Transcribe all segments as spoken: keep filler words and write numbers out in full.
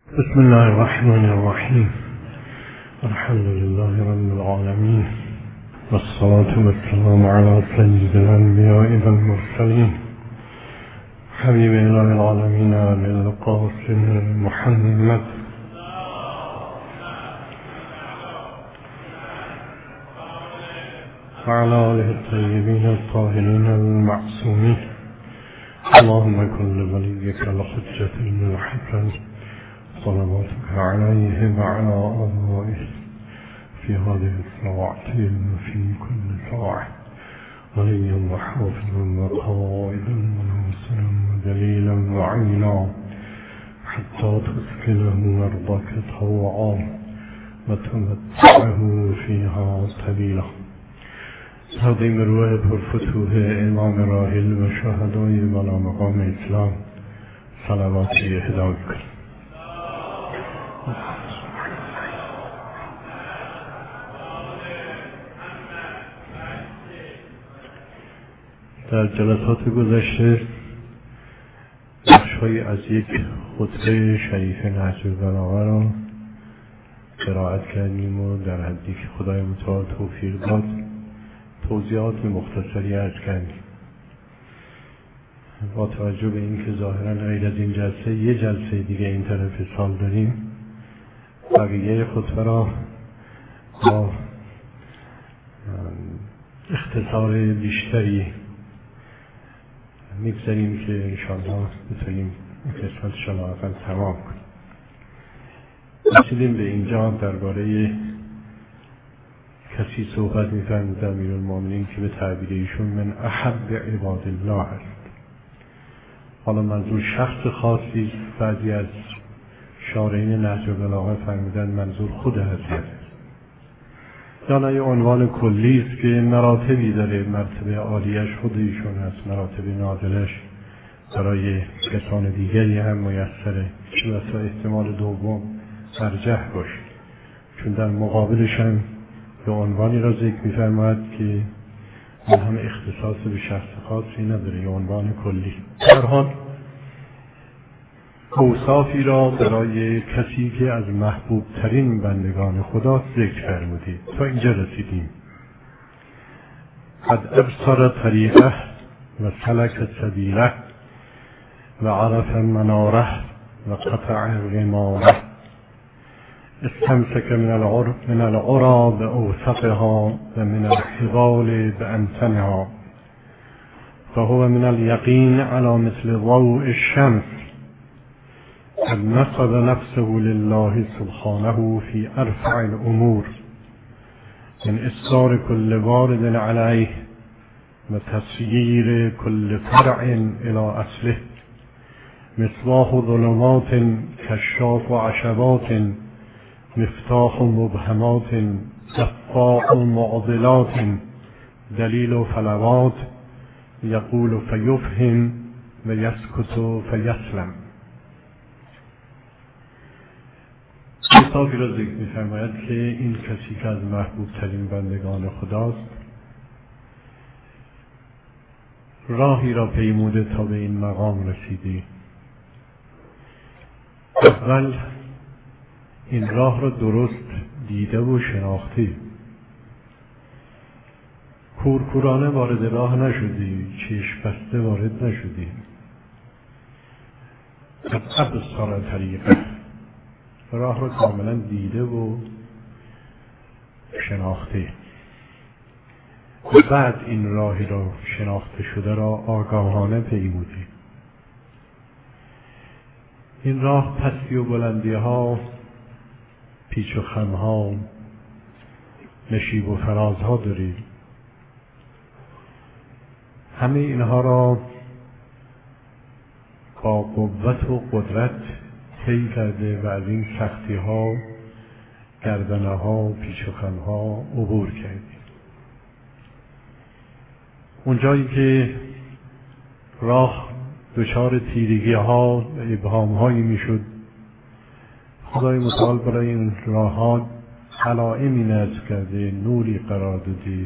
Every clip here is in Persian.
بسم الله الرحمن الرحيم. الحمد لله رب العالمين، والصلاة والسلام على سيد الأنبياء والمرسلين حبيب الله العالمين للقاسم محمد وعلى آله الطيبين الطاهرين المعصومين. اللهم كن لوليك الحجة بن الحسن صلواتك عليه وعلى آبائه في هذه الساعة وفي كل ساعة وليا وحافظا وقائدا وناصرا ودليلا وعينا حتى تسكنه أرضك طوعا وتمتعه فيها طويلا. تقدیم روح پرفتوح امام راحل و شهدای بالا مقام اسلام صلواتی اهدا کنیم. در جلسات گذشته بخش‌هایی از یک خطبه شریف نهج البلاغه را قرائت کردیم و در حدی که خدای متعال توفیق داد توضیحات مختصری عرض کردیم. با توجه به اینکه ظاهراً غیر از این جلسه یه جلسه دیگه این طرف سال داریم، بقیه خطبه را با اختصار بیشتری میگذاریم که انشاءالله بتونیم قسمتش را لااقل تمام کنیم. رسیدیم به اینجا درباره کسی صحبت می‌فرمود امیرالمومنین که به تعبیر ایشون من احب عباد الله است. حالا منظور شخص خاصی است. بعضی از شارحین نهج البلاغه فرمودن منظور خود حضرت است. یا یه عنوان کلی است که مراتبی داره، مرتبه عالیش خود ایشون است، مراتب نازلش برای کسان دیگری هم میسره، چه بسا احتمال دوم ارجح باشه، چون در مقابلش هم به عنوانی را ذکر می‌فرماید که من هم اختصاص به شخص خاصی نداره، یه عنوان کلی. در حال اوصافی را برای کسی که از محبوب ترین بندگان خدا ذکر فرمودید. تا اینجا رسیدیم. قد ابصر طریقه و سلک سبیله و عرف مناره و قطع غماره استمسك من العرب من العرى بأوسطها و من الحبال بأنتنها فهو من اليقين على مثل ضوء الشمس قد نصب نفسه لله سبحانه في أرفع الأمور من إصدار كل وارد عليه وتسيير كل فرع إلى أصله مصباح ظلمات كشاف عشبات مفتاح مبهمات دفاع معضلات دلیل فلوات یقول فیفهم و یسکت فیسلم. اوصافی را ذکر می‌فرماید که این کسی که از محبوب ترین بندگان خداست راهی را پیموده تا به این مقام رسیدی. اول این راه را درست دیده و شناخته، کورکورانه وارد راه نشدی، چشم بسته وارد نشدی. قد ابصر طریقه، راه را کاملا دیده و شناخته. و بعد این راهی را شناخته شده را آگاهانه پیمودی. این راه پستی و بلندی ها، پیچ و خم ها، نشیب و فراز ها دارید. همه اینها را با قوت و قدرت طی کرده و از این سختی ها، گردنه ها، پیچ و خم ها عبور کردید. اونجایی که راه دچار تیرگی ها و ابهام هایی می شد، خدای متعال برای این راه ها علائمی نصب کرده، نوری قرار داده.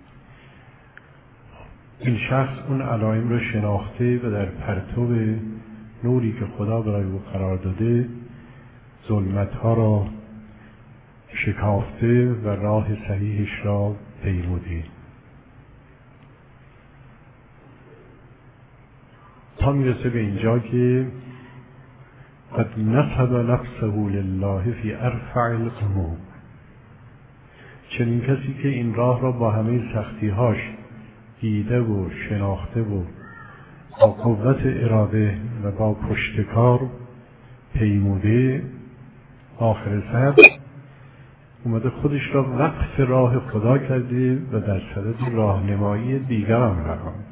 این شخص اون علائم رو شناخته و در پرتو نوری که خدا برای او قرار داده ظلمت ها را شکافته و راه صحیحش را پیموده تا میرسه به اینجا که قد نصب نفسه لله فی ارفع الامور. چنین کسی که این راه را با همه سختی‌هاش دیده و شناخته و با قوت اراده و با پشتکار پیموده، آخر سر اومده خودش را وقف راه خدا کرده و در صدد راهنمایی دیگران قرار میده.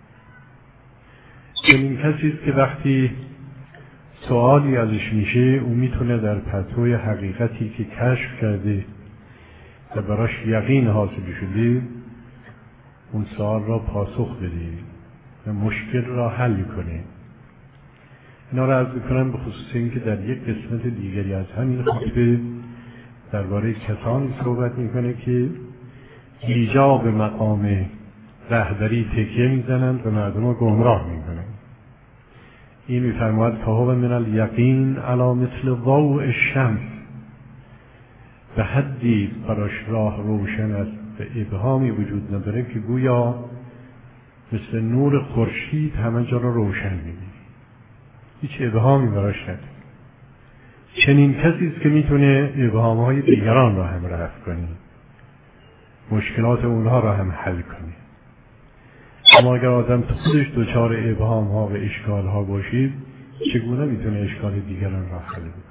چنین کسی است که وقتی سوالی ازش میشه او میتونه در پرتوی حقیقتی که کشف کرده و براش یقین حاصل شده اون سوال را پاسخ بده و مشکل را حل کنه. اینا را عرض میکنم به خصوص این که در یک قسمت دیگری از همین خطبه درباره کسانی صحبت میکنه که ایجاب مقام رهبری تکیه میزنند و مردم را گمراه میکنند. این میفرماید فهو من الیقین علی مثل ضوء الشمس، به حدی براش راه روشن است و ابهامی وجود نداره که گویا مثل نور خورشید همه جا را روشن می‌کنه، هیچ ابهامی براش نداره. چنین کسی است که میتونه ابهام‌های دیگران را هم رفع کنه، مشکلات اونها را هم حل کنه. اما اگر آدم خودش دچار ابهام‌ها و اشکال‌ها باشید چگونه میتونه اشکال دیگران را حل کنه؟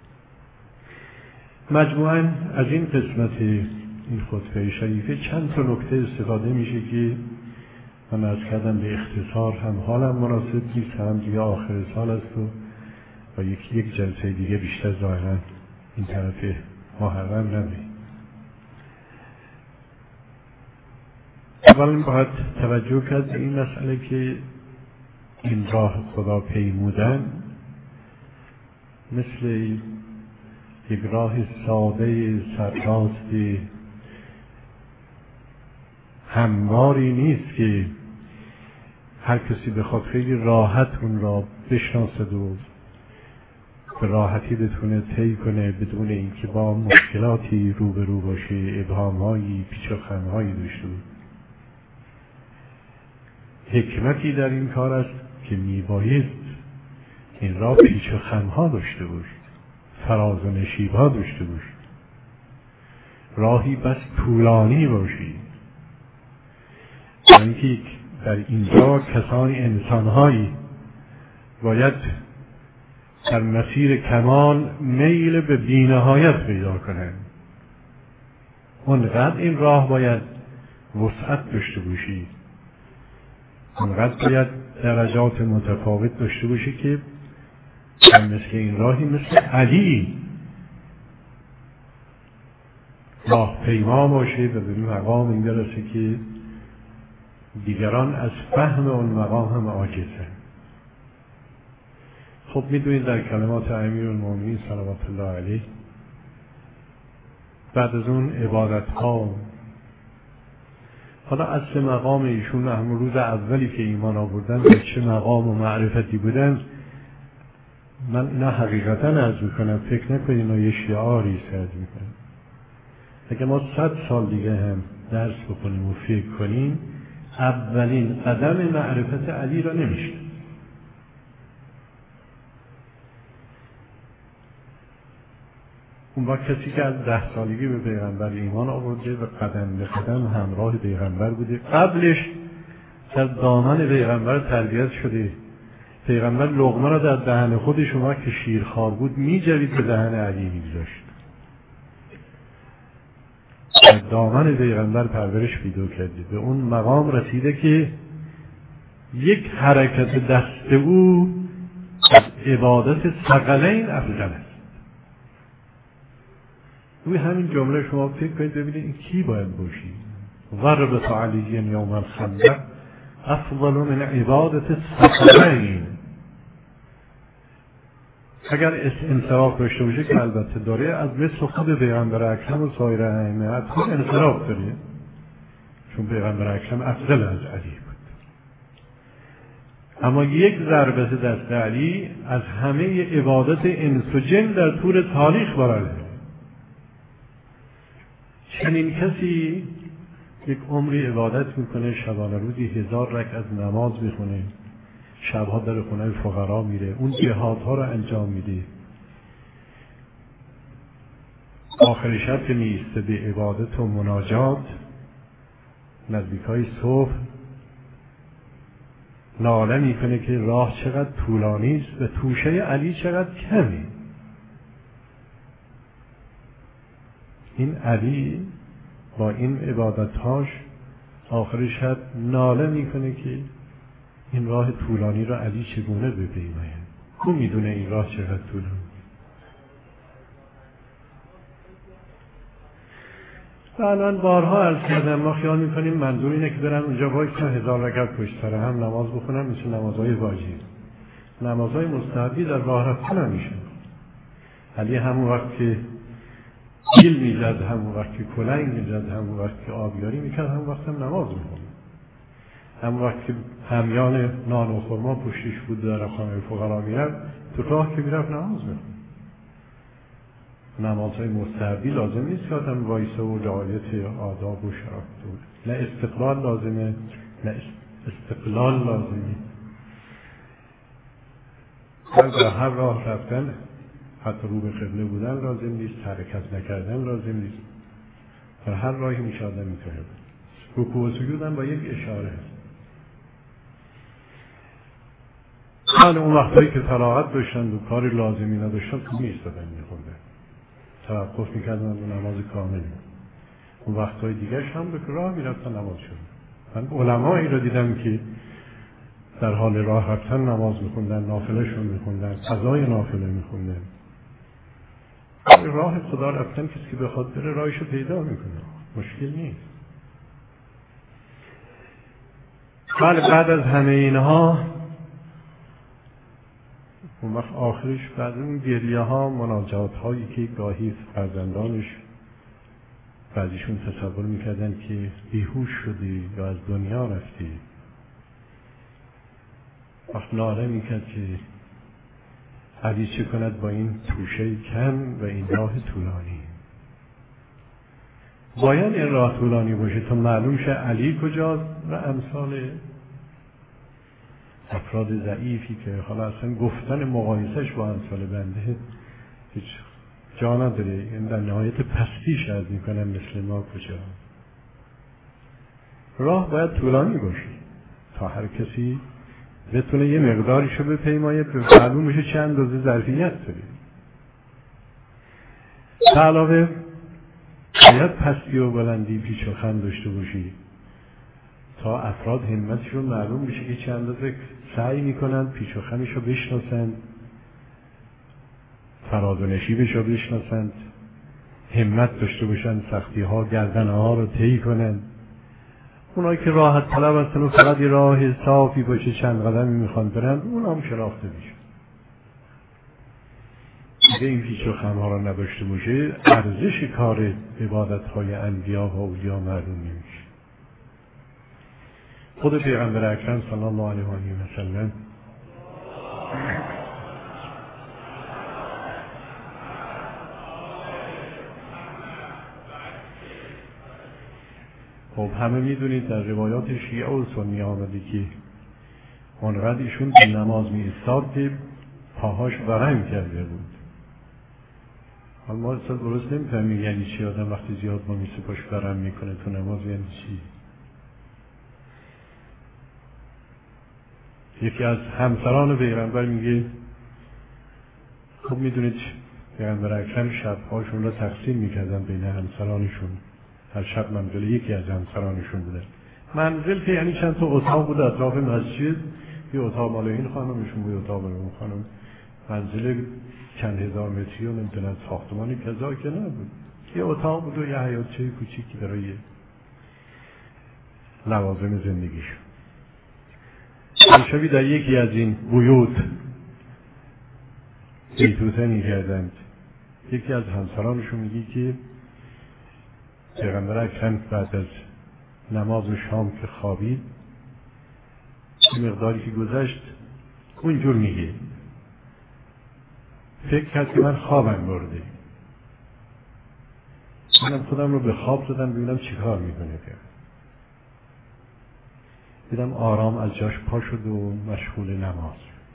مجموعاً از این قسمت این خطبه شریفه چند تا نکته استفاده میشه که من عرض کردم به اختصار هم حالم مناسب نیست، هم دیگه آخر سال است و و یکی یک جلسه دیگه بیشتر ظاهراً این طرف محرم نمید. اولا باید توجه کرد به این مسئله که این راه خدا پیمودن مثل یک راه ساده سرراست همواری نیست که هر کسی بخواد خیلی راحت اون را بشناسد و به راحتی بتونه طی کنه بدون اینکه با مشکلاتی روبرو باشه، ابهام‌هایی، پیچ و خم‌هایی داشته باشه. حکمتی در این کار است که میبایست این را پیچ و خم‌ها داشته باشه، فراز و نشیب‌ها داشته باشه، راهی بس طولانی باشی. اینکه در اینجا کسانی انسان‌هایی باید در مسیر کمال میل به بی‌نهایت پیدا کنند. اونقدر این راه باید وسعت داشته باشی، اونقدر باید درجات متفاوت داشته باشی که مثل این راهی مثل علی راه پیما باشه و به مقام این برسه که دیگران از فهم اون مقام هم عاجزن. خب میدونید در کلمات امیرالمومنین صلوات الله علیه بعد از اون عبادت ها، حالا اصل مقام ایشون همون روز اولی که ایمان آوردن به چه مقام و معرفتی بودن من اینا حقیقتا عرض میکنم، فکر نکنید اینا یه شعاری عرض میکنم. اگه ما صد سال دیگه هم درس بکنیم و فکر کنیم اولین قدم معرفت علی را نمیشه. اون وقت کسی که از ده سالگی به پیغمبر ایمان آورده و قدم به قدم همراه پیغمبر بوده، قبلش در دامن پیغمبر تربیت شده، پیغمبر لقمه را در دهن خودش اون وقت که شیرخوار بود میجوید به دهن علی میگذاشت. در دامن پیغمبر پرورش پیدا کرده، به اون مقام رسیده که یک حرکت دست او از عبادت ثقلین افضل است. روی همین جمله شما فکر کنید ببینید این کی باید باشی؟ ضربت علی یوم الخندق افضل من عبادت ثقلین. اگر انصراف داشته باشه که البته داره، از مثل خود پیغمبر اکرم و سایر ائمه از خود انصراف داره، چون پیغمبر اکرم افضل از علی بود. اما یک ضربه دست علی از همه عبادت انس و جن در طول تاریخ برده. چنین کسی یک عمری عبادت میکنه، شبانه روزی هزار رکعت نماز میخونه، شبها در خونه فقرا میره، اون جهادها رو انجام میده، آخر شب که میسته به عبادت و مناجات نزدیکای صبح ناله میکنه که راه چقدر طولانی است و توشه علی چقدر کمی. این علی با این عبادتهاش آخر شب ناله میکنه که این راه طولانی را علی چگونه بپیماید. او میدونه این راه چقدر طولانی. و الان بارها عرض کردم ما خیال میکنیم منظور اینه که برن اونجا وایسن هزار رکعت پشت سر هم نماز بخونن مثل نمازهای واجب. نمازهای مستحبی در راه رفتن هم میشه. علی همون وقت که گیل میزد، همون وقت که کلنگ میزد، همون وقت که آبیاری میکرد، همون وقت هم نماز میخوند. همون وقت که همیان نان و خرما پشتش بود در خانه فقرا میرفت، تو راه که میرفت نماز میخوند. نمازهای مستحبی لازم نیست که آدم وایسه و رعایت آداب و شرایط بود. نه استقلال لازمه، نه استقلال لازمه. در هر راه رفتن حتی رو به قبله بودن لازم نیست، حرکت نکردن لازم نیست. در هر راهی میشه آدم میتونه بود. رکوع و سجود هم با یک اشاره هست. حال اون وقتایی که طلاقت داشتن و کار لازمی نداشتن تو میستدن میخوندن، توقف میکردن و نماز کامل. اون وقتای دیگرش هم به راه میرفتن نماز شد. من علمایی رو دیدم که در حال راه رفتن نماز میخوندن، نافله شون میخوندن، قضای نافله میخوندن. راه خدا رفتن کسی که بخواد بره راهشو پیدا میکنه، مشکل نیست. ولی بعد از همه اینها اون وقت آخرش بعد اون گریه ها، مناجات هایی که گاهی فرزندانش بعضیشون تصور میکردن که بیهوش شدی یا از دنیا رفتی، وقت ناله میکرد که علی چه کند با این توشه کم و این راه طولانی. باید این راه طولانی باشه تا معلوم شه علی کجاست و امثال افراد ضعیفی که حالا اصلا گفتن مقایسش با امثال بنده هیچ جا نداره. این در نهایت پستیش از میکنن مثل ما کجا. راه باید طولانی باشه تا هر کسی بتونه یه مقداریشو بپیماید، به معلوم میشه چند اندازه ظرفیت داره. به علاوه باید پستی و بلندی پیچ و خم داشته باشی تا افراد همتشون معلوم میشه که چند اندازه سعی میکنن پیچ و خمشو بشناسند، فراز و نشیبشو بشناسند، همت داشته باشن سختی ها گردنه ها رو طی کنند. اونایی که راحت طلب هستن و فقط یه راه صافی باشه چند قدمی میخوان برند، اونا هم شناخته میشه. اگه این پیچ و خم ها رو نداشته باشه ارزش کار عبادت های انبیا و اولیا معلوم نمیشه. خود پیغمبر اکرم صلی الله علیه و سلم خب همه میدونید در روایات شیعه و سنی آمده که اونقدر ایشون به نماز می ایستاد که پاهاش ورم کرده بود. حالا ما اصلا درست نمیفهمیم یعنی چی آدم وقتی زیاد با میسه پاش ورم میکنه تو نماز یعنی چی. یکی از همسران پیغمبر میگه خب میدونید پیغمبر اکرم شبهاشون رو تقسیم میکردن بین همسرانشون، هر شب منزل یکی از همسرانشون بوده. منزل که یعنی چند تا اتاق بود اطراف مسجد، یه اتاق مال این خانمشون بود، یه اتاق مال اون خانم. منزل چند هزار متری و نمیدونم ساختمانی کذا که نبود، یه اتاق بود و یه حیاطچه کوچیکی برای لوازم زندگیشون. شبی در یکی از این بیوت بیتوته می‌کردند. یکی از همسرانشون میگه که پیغمبر اکرم بعد از نماز شام که خوابید مقداری که گذشت اونجور میگه. فکر کرد که من خوابم برده. منم خودم رو به خواب دادم ببینم چی کار میکنه. دیدم آرام از جاش پا شد و مشغول نماز.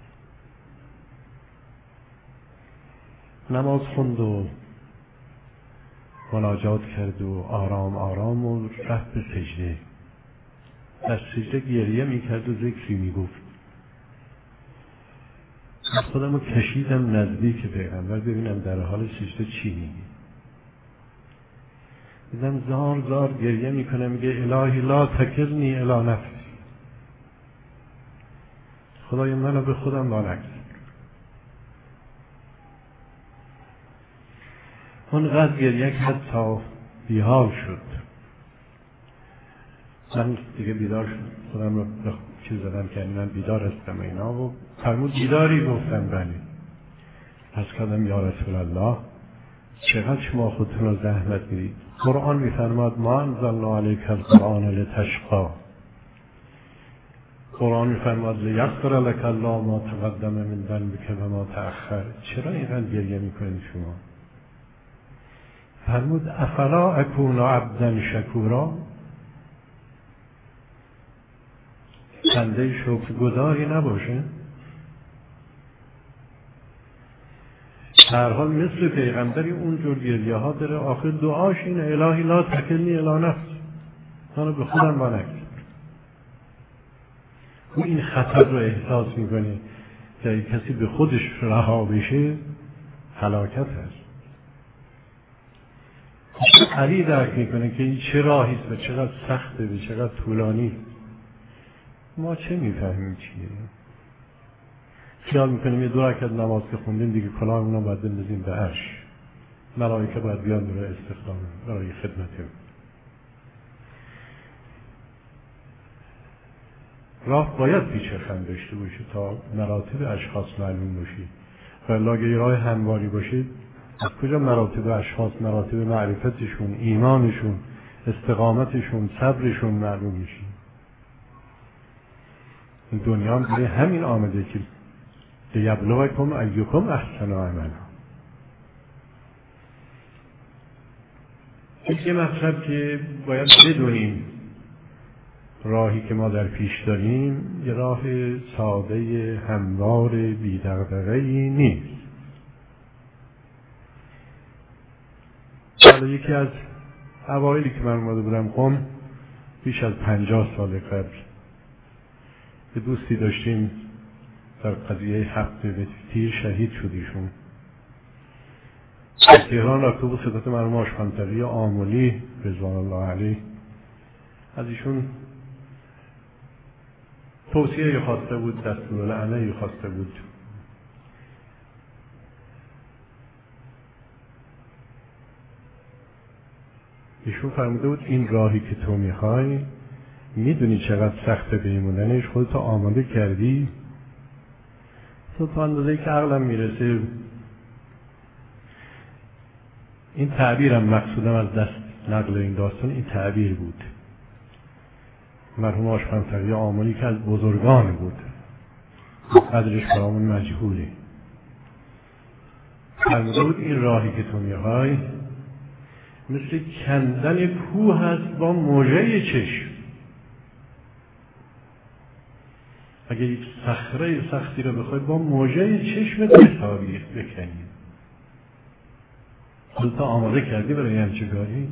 نماز خوند و مناجات کرد و آرام آرام و رفت به سجده. در سجده گریه میکرد و ذکری میگفت. از خودم رو کشیدم نزدیک پیغمبر ببینم در حال سجده چی میگه. دیدم زار زار گریه میکنه، میگه الهی لا تکلنی الی نفسی، خدای منو به خودم وا نگذار. اونقدر گریه کرد تا بیحال شد. من دیگه بیدار شد، خودم رو چیز زدم که من بیدار هستم اینا و فرمود بیداری؟ گفتم بله. پس کردم یا رسول الله چقدر شما خودتون رو زحمت میدید. قرآن میفرماد ما انزلنا علیک القرآن لتشقی. قرآن میفرماد لیغفر لک الله ما تقدم من ذنبک و ما تأخر. چرا اینقدر گریه میکنید شما؟ فرمود افلا اکون عبدا شکورا. بنده شکرگزاری نباشه؟ هر حال مثل پیغمبری اونجور گریه ها داره. آخر دعاش اینه الهی لا تکلنی الی نفسی، منو به خودم وا نگذار. او این خطر رو احساس میکنه که کسی به خودش رها بشه هلاکت هست. علی درک میکنه که این چه راهیست و چقدر سخته و چقدر طولانی. ما چه میفهمیم چیه؟ خیال میکنیم یه دو رکعت نماز که خوندیم دیگه کلاهمون رو باید بندازیم به عرش، ملائکه باید بیان برای استخدام برای خدمتیم. راه باید پیچرخند داشته باشه تا مراتب اشخاص معلوم باشه. و اگه راه همواری باشه از کجا مراتب اشخاص، مراتب معرفتشون، ایمانشون، استقامتشون، صبرشون معلوم میشه؟ این دنیا هم برای همین آمده که لیبلوکم ایکم احسن عملا. یه مطلب که باید بدونیم راهی که ما در پیش داریم یه راه ساده هموار بی دغدغه‌ای نیست. حالا یکی از اوایلی که من اومده بودم قم بیش از پنجاه سال قبل یه دوستی داشتیم در قضیه هفت تیر شهید شد ایشون. در تهران اتوبوس خدمت مرحوم آشپنتقی آملی رضوان الله علیه از ایشون توصیه خواسته بود، دستورالعمل خواسته بود. ایشون فرموده بود این راهی که تو میخوای میدونی چقدر سخته بیموننش، خودتو آماده کردی؟ تو تا اندازه‌ای که عقلم میرسه این تعبیرم مقصودم از دست نقل این داستان این تعبیر بود. مرحوم آشپنتقی آملی که از بزرگان بود، قدرش برامون مجهوله. فرموده بود این راهی که تو میخوای مثل کندن کوه هست با موجه چشم. اگه یک صخره سختی رو بخوای با موجه چشمت بتابی بکنی، خودت آماده کردی برای همچه کاری؟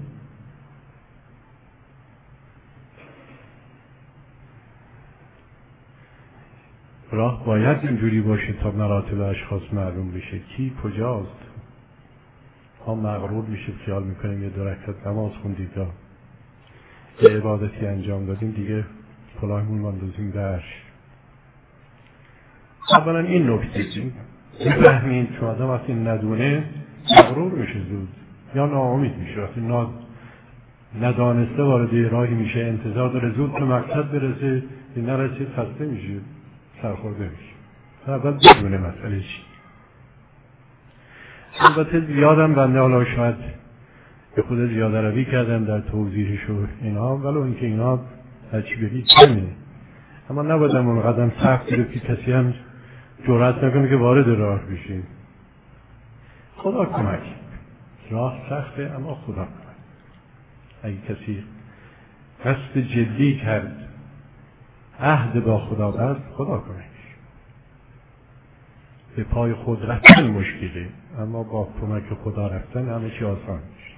راه باید اینجوری باشه تا مراتب اشخاص معلوم بشه کی کجاست. ها مغرور میشه خیال میکنیم یه دو رکعت نماز خوندید یا یه عبادتی انجام دادیم دیگه کلاهمون ماندازیم درش. اولا این نکته بفهمین چون آدم وقتی ندونه مغرور میشه زود یا ناامید میشه. وقتی ندانسته وارد راهی میشه انتظار داره زود به مقصد برسه، نرسید خسته میشه سرخورده میشه. اول بدونه مسئله چی. البته زیادم بنده حالا شاید به خود زیاده روی کردم در توضیحش و اینا، ولو اینکه اینا هرچی بگید کمه، اما نباید اون قدم سخت گرفت که کسی هم جرأت نکنه که وارد راه بشیم. خدا کمک. راه سخته اما خدا کمک. اگه کسی قصد جدی کرد عهد با خدا بست، خدا کمک. به پای خود رفتن مشکله، اما با کمک خدا رفتن همه چی آسان میشه.